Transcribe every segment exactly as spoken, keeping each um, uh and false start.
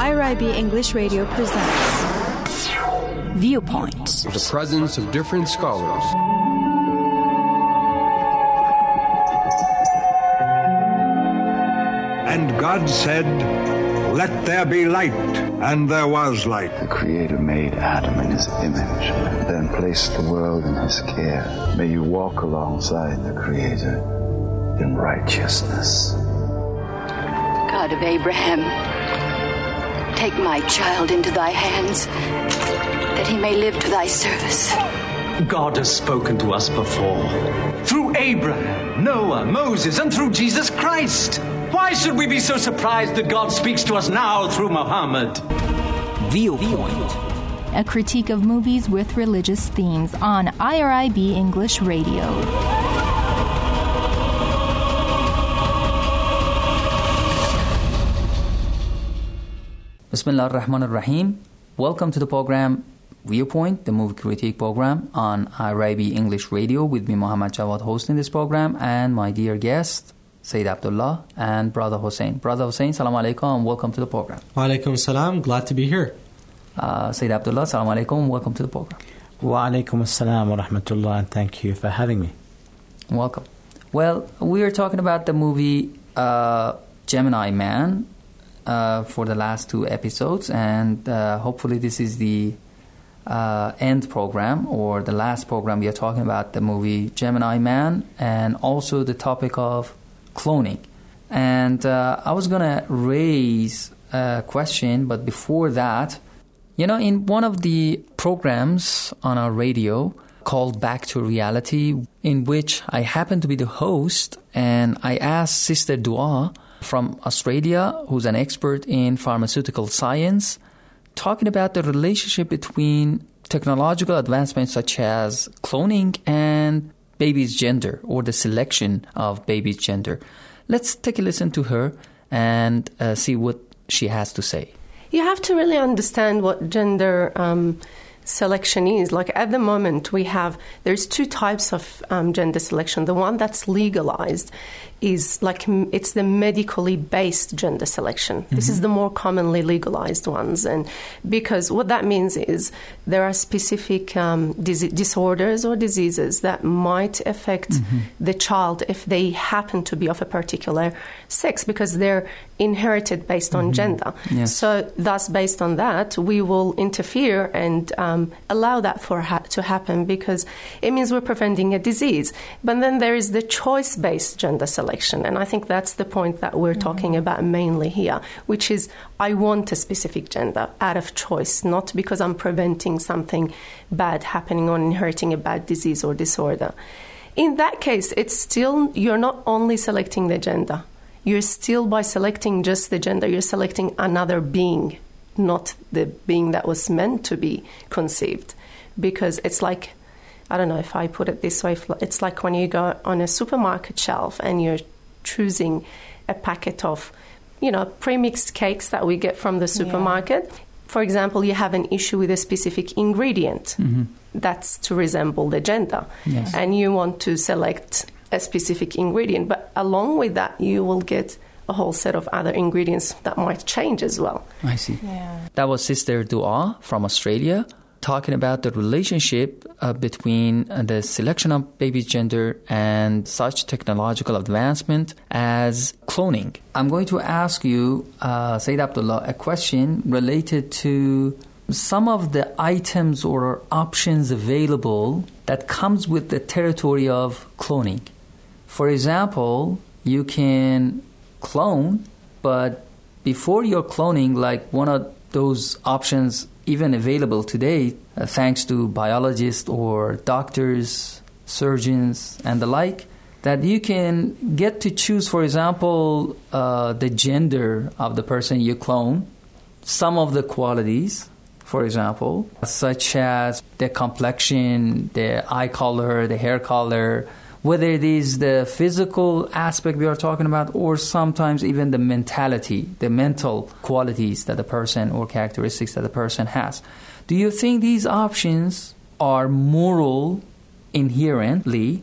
I R I B English Radio presents Viewpoint. The presence of different scholars. And God said, "Let there be light," and there was light. The Creator made Adam in His image, and then placed the world in His care. May you walk alongside the Creator in righteousness. God of Abraham, take my child into thy hands, that he may live to thy service. God has spoken to us before, through Abraham, Noah, Moses, and through Jesus Christ. Why should we be so surprised that God speaks to us now through Muhammad? Viewpoint, a critique of movies with religious themes on I R I B English Radio. Bismillah ar-Rahman ar-Rahim. Welcome to the program Viewpoint, the movie critique program on I R I B English Radio, with me, Muhammad Jawad, hosting this program, and my dear guest, Sayyid Abdullah and Brother Hussein. Brother Hussein, salam alaikum, and welcome to the program. Wa alaikum salam, glad to be here. Uh, Sayyid Abdullah, salam alaikum, welcome to the program. Wa alaikum assalam wa rahmatullah, and thank you for having me. Welcome. Well, we are talking about the movie uh, Gemini Man uh, for the last two episodes, and uh, hopefully this is the uh, end program, or the last program. We are talking about the movie Gemini Man, and also the topic of cloning. And uh, I was going to raise a question, but before that, you know, in one of the programs on our radio called Back to Reality, in which I happen to be the host, and I asked Sister Dua from Australia, who's an expert in pharmaceutical science, talking about the relationship between technological advancements such as cloning and baby's gender, or the selection of baby's gender. Let's take a listen to her and uh, see what she has to say. You have to really understand what gender um, selection is. Like at the moment, we have, there's two types of um, gender selection. The one that's legalized is like, it's the medically based gender selection. Mm-hmm. This is the more commonly legalized ones. And because what that means is there are specific um, dis- disorders or diseases that might affect mm-hmm. the child if they happen to be of a particular sex, because they're inherited based on mm-hmm. gender. Yes. So thus, based on that, we will interfere and um, allow that for ha- to happen, because it means we're preventing a disease. But then there is the choice-based gender selection. And I think that's the point that we're mm-hmm. talking about mainly here, which is I want a specific gender out of choice, not because I'm preventing something bad happening or inheriting a bad disease or disorder. In that case, it's still, you're not only selecting the gender. You're still, by selecting just the gender, you're selecting another being, not the being that was meant to be conceived. Because it's like, I don't know if I put it this way, it's like when you go on a supermarket shelf and you're choosing a packet of, you know, pre-mixed cakes that we get from the supermarket. Yeah. For example, you have an issue with a specific ingredient mm-hmm. that's to resemble the gender. Yes. And you want to select a specific ingredient. But along with that, you will get a whole set of other ingredients that might change as well. I see. Yeah. That was Sister Dua from Australia, talking about the relationship uh, between uh, the selection of baby's gender and such technological advancement as cloning. I'm going to ask you, uh, Sayyid Abdullah, a question related to some of the items or options available that comes with the territory of cloning. For example, you can clone, but before you're cloning, like one of those options even available today, uh, thanks to biologists or doctors, surgeons, and the like, that you can get to choose, for example, uh, the gender of the person you clone, some of the qualities, for example, such as the complexion, the eye color, the hair color, whether it is the physical aspect we are talking about, or sometimes even the mentality, the mental qualities that the person or characteristics that the person has. Do you think these options are moral inherently,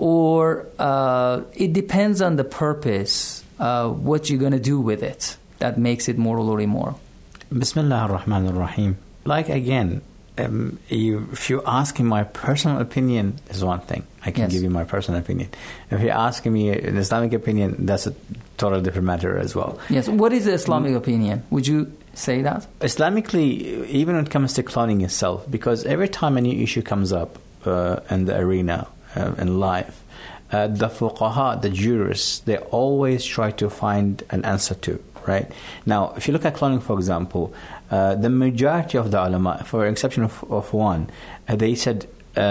or uh, it depends on the purpose, uh, what you're going to do with it, that makes it moral or immoral? Bismillah ar-Rahman ar-Rahim. Like again, um, you, if you're asking my personal opinion, is one thing. I can yes. give you my personal opinion. If you're asking me an Islamic opinion, that's a totally different matter as well. Yes. What is the Islamic mm. opinion? Would you say that? Islamically, even when it comes to cloning itself, because every time a new issue comes up uh, in the arena, uh, in life, uh, the fuqaha, the jurists, they always try to find an answer to. Right? Now, if you look at cloning, for example, uh, the majority of the ulama, for exception of, of one, uh, they said,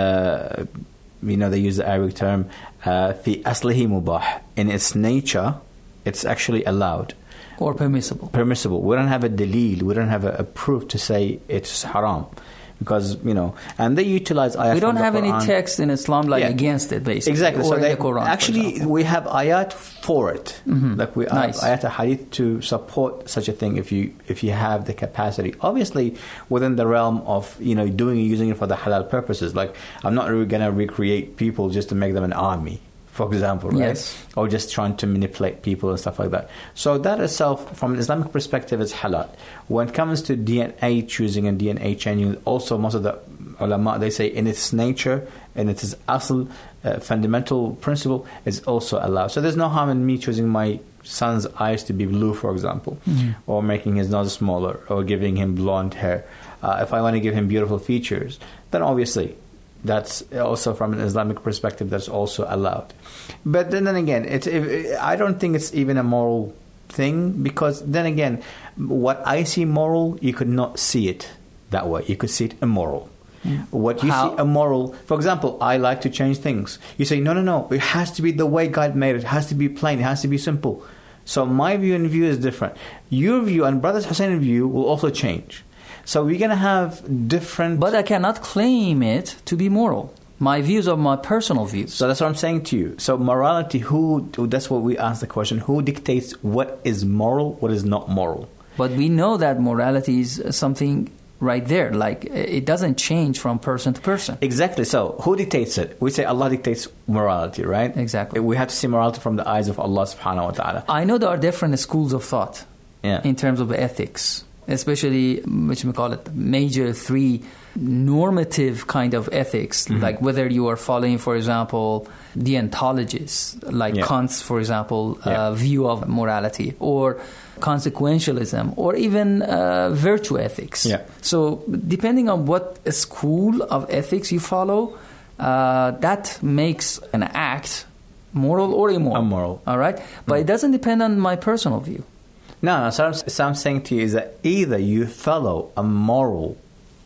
uh, you know, they use the Arabic term, fi aslihi mubah. In its nature, it's actually allowed. Or permissible. Permissible. We don't have a dalil, we don't have a, a proof to say it's haram. Because, you know, and they utilize ayat. We don't have Quran. Any text in Islam like yeah. against it, basically. Exactly. Or so in they, the Quran, actually, we have ayat for it. Mm-hmm. Like we nice. have ayat hadith to support such a thing if you if you have the capacity. Obviously, within the realm of, you know, doing using it for the halal purposes. Like, I'm not really going to recreate people just to make them an army, for example, right? Yes. Or just trying to manipulate people and stuff like that. So that itself, from an Islamic perspective, is halal. When it comes to D N A choosing and D N A changing, also most of the ulama, they say in its nature, and its asl, uh, fundamental principle, is also allowed. So there's no harm in me choosing my son's eyes to be blue, for example, mm-hmm. or making his nose smaller, or giving him blonde hair. Uh, if I want to give him beautiful features, then obviously that's also, from an Islamic perspective, that's also allowed. But then, then again, it, it, I don't think it's even a moral thing, because then again, what I see moral, you could not see it that way. You could see it immoral. Mm. What you How? see immoral, for example, I like to change things. You say, no, no, no, it has to be the way God made it. It has to be plain. It has to be simple. So my view and view is different. Your view and Brother Hussein's view will also change. So we're going to have different... But I cannot claim it to be moral. My views are my personal views. So that's what I'm saying to you. So morality, who... That's what we ask the question. Who dictates what is moral, what is not moral? But we know that morality is something right there. Like, it doesn't change from person to person. Exactly. So who dictates it? We say Allah dictates morality, right? Exactly. We have to see morality from the eyes of Allah subhanahu wa ta'ala. I know there are different schools of thought yeah. in terms of ethics. Especially, which we call it, major three normative kind of ethics, mm-hmm. like whether you are following, for example, deontologists, like yeah. Kant's, for example, yeah. uh, view of morality, or consequentialism, or even uh, virtue ethics. Yeah. So, depending on what school of ethics you follow, uh, that makes an act moral or immoral. Immoral. All right? But mm. it doesn't depend on my personal view. No, no. So, so I'm saying to you is that either you follow a moral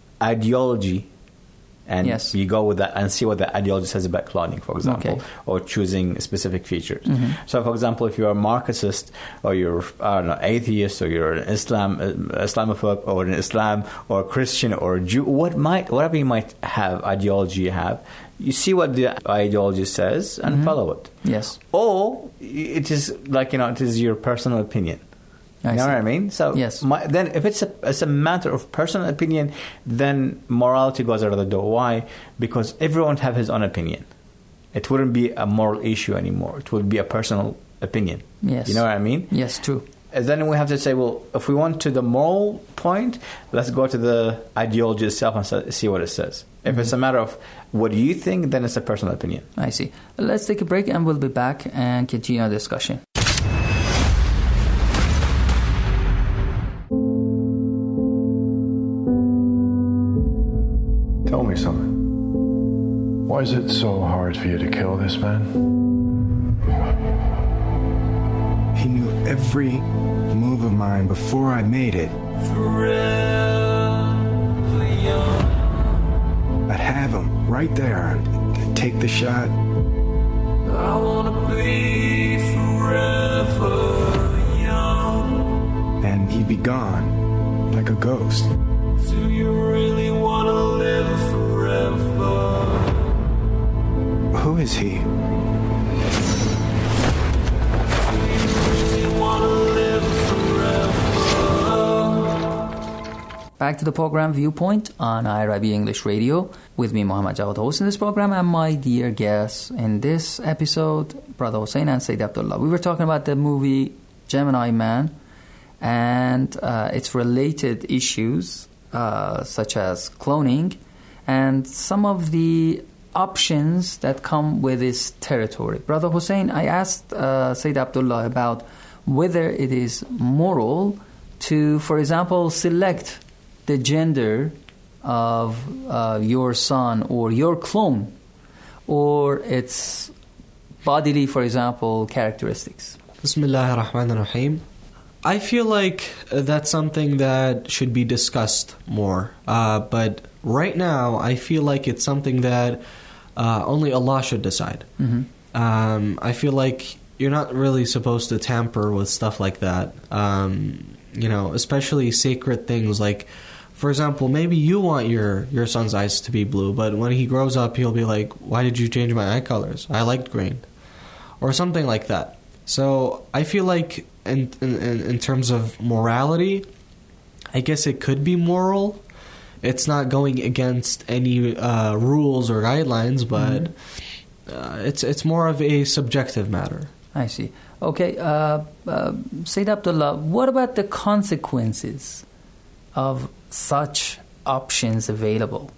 ideology and yes. you go with that and see what the ideology says about cloning, for example, okay. or choosing specific features. Mm-hmm. So, for example, if you're a Marxist or you're, I don't know, atheist, or you're an Islam, uh, Islamophobe, or an Islam, or a Christian, or a Jew, what might, whatever you might have, ideology you have, you see what the ideology says and mm-hmm. follow it. Yes. Or it is like, you know, it is your personal opinion. I you know see. what I mean? So yes. my, then if it's a, it's a matter of personal opinion, then morality goes out of the door. Why? Because everyone have his own opinion. It wouldn't be a moral issue anymore. It would be a personal opinion. Yes. You know what I mean? Yes, true. And then we have to say, well, if we want to the moral point, let's go to the ideology itself and see what it says. If mm-hmm. it's a matter of what do you think, then it's a personal opinion. I see. Let's take a break and we'll be back and continue our discussion. Tell me something. Why is it so hard for you to kill this man? He knew every move of mine before I made it. I'd have him right there. I'd take the shot. I wanna be forever young. And he'd be gone, like a ghost. Do you really wanna live forever? Who is he? Do you really wanna live forever? Back to the program Viewpoint on I R I B English Radio with me, Muhammad Jawad, hosting this program, and my dear guests in this episode, Brother Hussein and Sayyid Abdullah. We were talking about the movie Gemini Man, and uh, its related issues, uh, such as cloning, and some of the options that come with this territory. Brother Hussein, I asked uh, Sayyid Abdullah about whether it is moral to, for example, select the gender of uh, your son or your clone, or its bodily, for example, characteristics. Bismillah ar-Rahman ar-Rahim. I feel like that's something that should be discussed more. Uh, but right now, I feel like it's something that uh, only Allah should decide. Mm-hmm. Um, I feel like you're not really supposed to tamper with stuff like that. Um, you know, especially sacred things like, for example, maybe you want your, your son's eyes to be blue, but when he grows up, he'll be like, why did you change my eye colors? I liked green. Or something like that. So I feel like in, in, in terms of morality, I guess it could be moral. It's not going against any uh, rules or guidelines, but mm-hmm. uh, it's it's more of a subjective matter. I see. Okay, uh, uh, Sayyid Abdullah, what about the consequences of such options available?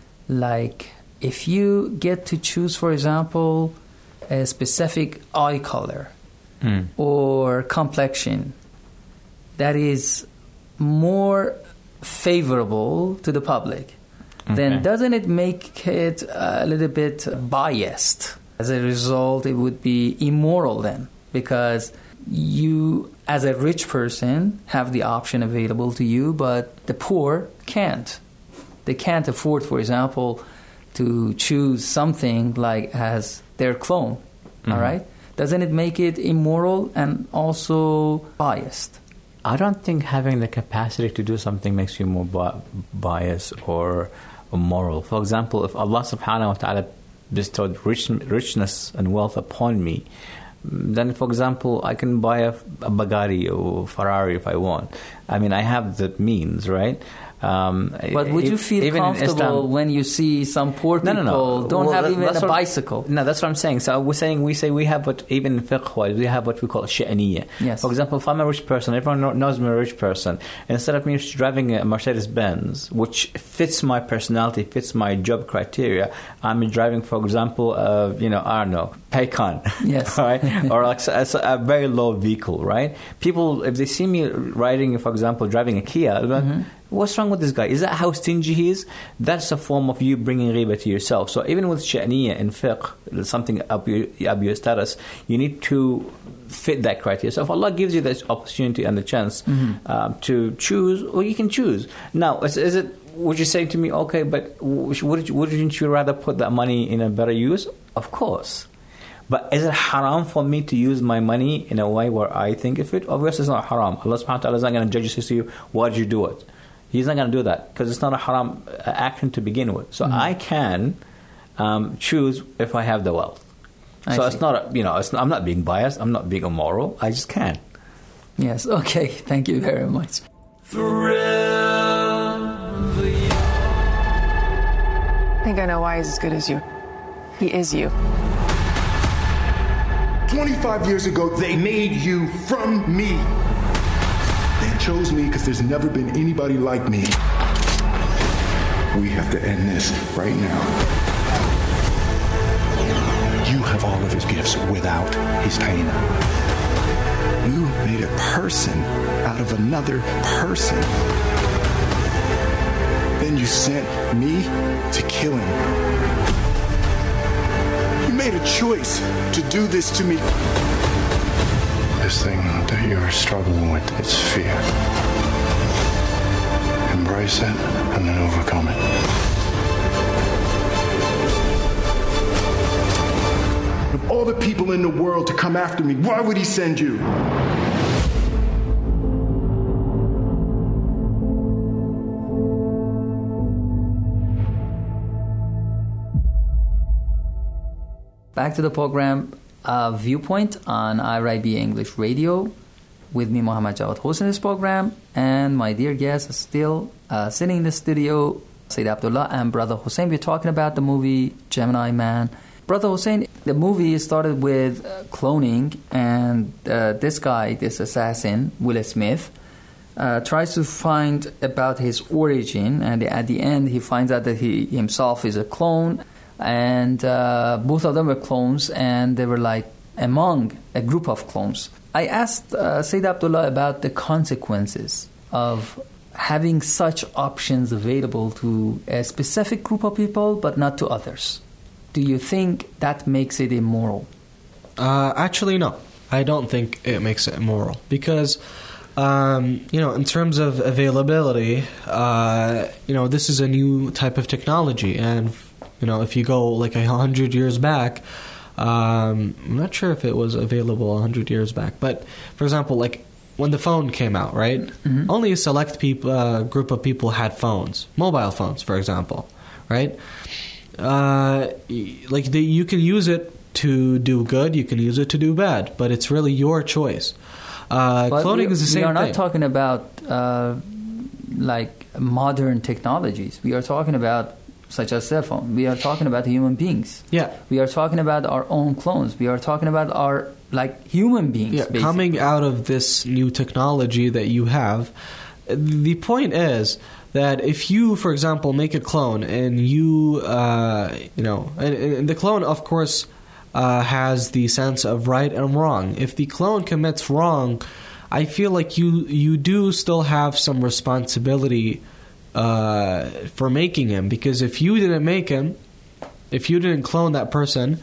Like, if you get to choose, for example, a specific eye color mm. or complexion that is more favorable to the public, okay. then doesn't it make it a little bit biased? As a result, it would be immoral then, because you, as a rich person, have the option available to you, but the poor can't. They can't afford, for example, to choose something like as their clone. Mm-hmm. All right? Doesn't it make it immoral and also biased? I don't think having the capacity to do something makes you more bi- biased or, or moral. For example, if Allah subhanahu wa ta'ala bestowed rich, richness and wealth upon me, then, for example, I can buy a, a Bugatti or Ferrari if I want. I mean, I have the means, right? Um, but would if, you feel comfortable Islam, when you see some poor people no, no, no. don't well, have that, even a what, bicycle? No, that's what I'm saying. So we're saying we say we have what even in fiqh we have what we call sha'niyya. Yes. For example, if I'm a rich person, everyone knows I'm a rich person. Instead of me driving a Mercedes Benz, which fits my personality, fits my job criteria, I'm driving, for example, uh, you know, I don't know, Taycan. Yes. Right? Or like a, a very low vehicle, right? People, if they see me riding, for example, driving a Kia, they'll be like, mm-hmm. what's wrong with this guy? Is that how stingy he is? That's a form of you bringing riba to yourself. So even with sha'niyya in fiqh, something up your, up your status, you need to fit that criteria. So if Allah gives you this opportunity and the chance mm-hmm. um, to choose, well, you can choose. Now, is, is it? Would you say to me, okay, but would, wouldn't you rather put that money in a better use? Of course. But is it haram for me to use my money in a way where I think of it? Obviously, it's not haram. Allah subhanahu wa ta'ala is not going to judge you, say to you, why did you do it? He's not going to do that because it's not a haram action to begin with. So mm-hmm. I can um, choose if I have the wealth. I so see. It's not, a, you know, it's not, I'm not being biased. I'm not being immoral. I just can. Yes. Okay. Thank you very much. I think I know why he's as good as you. He is you. twenty-five years ago, they made you from me. They chose me because there's never been anybody like me. We have to end this right now. You have all of his gifts without his pain. You made a person out of another person. Then you sent me to kill him. You made a choice to do this to me. This thing that you're struggling with, it's fear. Embrace it and then overcome it. Of all the people in the world to come after me, why would he send you? Back to the program, uh, Viewpoint on I R I B English Radio. With me, Muhammad Jawad host in this program, and my dear guest is still uh, sitting in the studio, Sayyid Abdullah and Brother Hussein. We're talking about the movie Gemini Man. Brother Hussein, the movie started with uh, cloning, and uh, this guy, this assassin, Will Smith, uh, tries to find about his origin, and at the end he finds out that he himself is a clone, and uh, both of them were clones, and they were like among a group of clones. I asked uh, Sayyid Abdullah about the consequences of having such options available to a specific group of people but not to others. Do you think that makes it immoral? Uh, actually, no. I don't think it makes it immoral because, um, you know, in terms of availability, uh, you know, this is a new type of technology. And, you know, if you go like a hundred years back, um, I'm not sure if it was available a hundred years back. But, for example, like when the phone came out, right? Mm-hmm. Only a select peop- uh, group of people had phones, mobile phones, for example, right? Uh, like the, you can use it to do good, you can use it to do bad, but it's really your choice. Uh, cloning we, is the same thing. We are not thing. talking about uh, like modern technologies. We are talking about such as cell phone. We are talking about human beings. Yeah. We are talking about our own clones. We are talking about our like human beings. Yeah. Basically. Coming out of this new technology that you have, the point is that if you, for example, make a clone and you, uh, you know, and, and the clone, of course, uh, has the sense of right and wrong. If the clone commits wrong, I feel like you you do still have some responsibility uh, for making him, because if you didn't make him, if you didn't clone that person,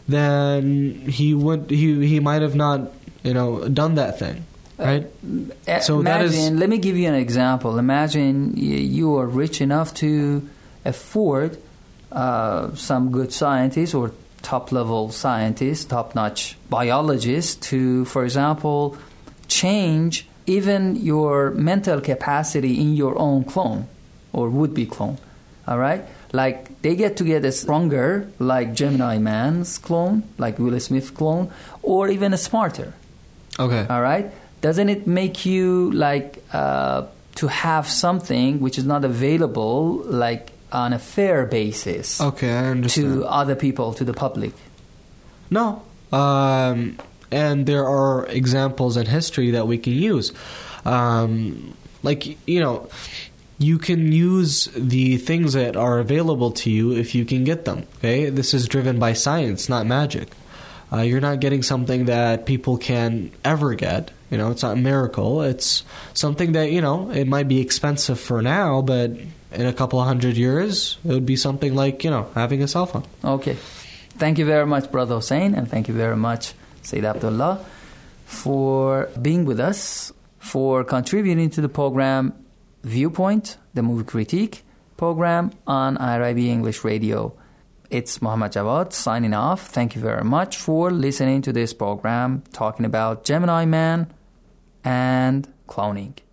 then he would he he might have not, you know, done that thing. Right. Uh, so imagine, that is. Let me give you an example. Imagine you are rich enough to afford uh, some good scientists or top-level scientists, top-notch biologists to, for example, change even your mental capacity in your own clone or would-be clone. All right, like they get to get a stronger, like Gemini Man's clone, like Will Smith clone, or even a smarter. Okay. All right. Doesn't it make you like uh, to have something which is not available like on a fair basis okay, I understand. to other people, to the public? No. Um, and there are examples in history that we can use. Um, like, you know, you can use the things that are available to you if you can get them. Okay? This is driven by science, not magic. Uh, you're not getting something that people can ever get. You know, it's not a miracle. It's something that, you know, it might be expensive for now, but in a couple of hundred years, it would be something like, you know, having a cell phone. Okay. Thank you very much, Brother Hussein, and thank you very much, Sayyid Abdullah, for being with us, for contributing to the program Viewpoint, the movie critique program on I R I B English Radio. It's Muhammad Jawad signing off. Thank you very much for listening to this program talking about Gemini Man and cloning.